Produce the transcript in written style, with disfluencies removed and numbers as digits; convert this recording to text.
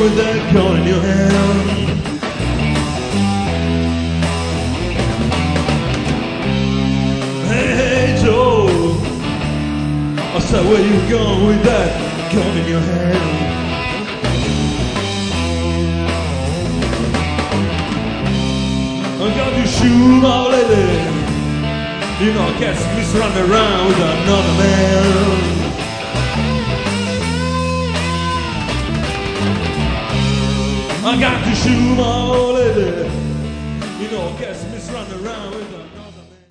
with that gun in your hand? Hey Joe, I said, where you going with that gun in your hand? I got to shoot my lady. You know, I catch me running around with another man. I got to shoot my lady. You know, I catch me running around with another man.